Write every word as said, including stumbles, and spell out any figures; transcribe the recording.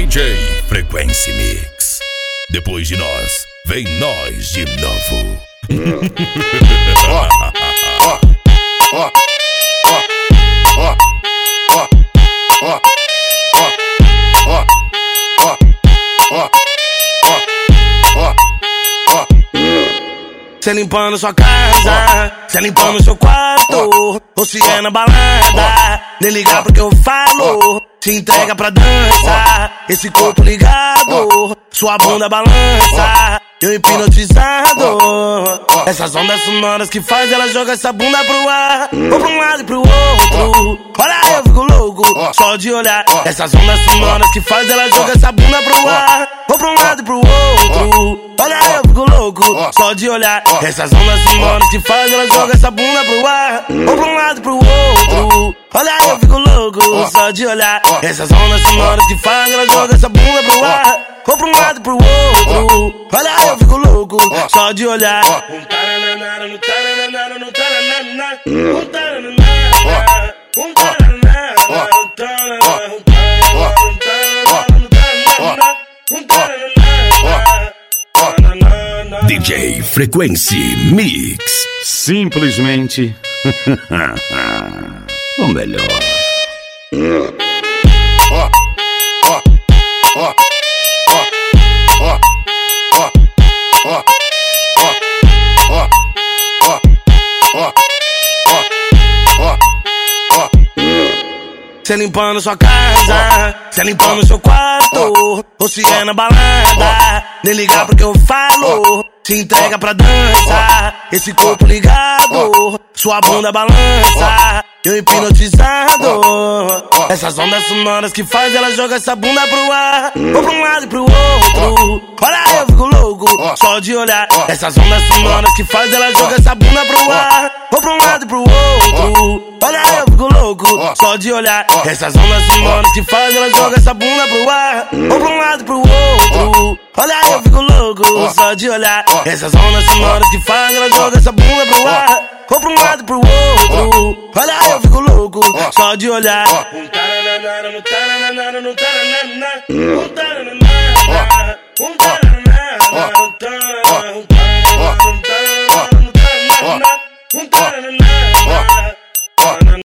J Frequency Mix. Depois de nós, vem nós de novo. Cê limpando sua casa, cê limpando seu quarto, ou se é na balada, nem ligar pro que eu falo. Se entrega pra dança, esse corpo ligado, sua bunda balança, eu hipnotizado. Essas ondas sonoras que faz ela joga essa bunda pro ar, ou pra um lado e pro outro. Olha, eu fico louco, só de olhar. Essas ondas sonoras que faz ela joga essa bunda pro ar, ou pra um lado e pro outro. Olha, eu fico louco, só de olhar. Essas ondas sonoras que faz ela joga essa bunda pro ar, ou pra um lado e pro outro. Olha, eu fico louco, só de olhar. Essas ondas sonoras que faz ela joga essa bunda pro ar, ou pra um lado e pro outro. Olha, eu fico louco, só de olhar. D J Frequency Mix. Simplesmente o melhor. Cê limpando sua casa, cê limpando seu quarto, ou se é na balada, nem ligar pro que eu falo. Se entrega pra dança, esse corpo ligado, sua bunda balança, eu hipnotizado. Essas ondas sonoras que faz ela joga essa bunda pro ar, ou pra um lado e pro outro. Olha, eu fico louco, só de olhar. Essas ondas sonoras que faz ela joga essa bunda pro ar, ou pra um lado e pro outro. Olha, eu fico louco, só de olhar. Essas ondas sonoras que faz ela joga essa bunda pro ar, ou pra um lado e pro outro. Olha, eu fico louco, só de olhar. Essas ondas sonoras que faz ela joga essa bunda pro ar, ou pra um lado e pro outro. Olha, eu fico louco, só de olhar. Um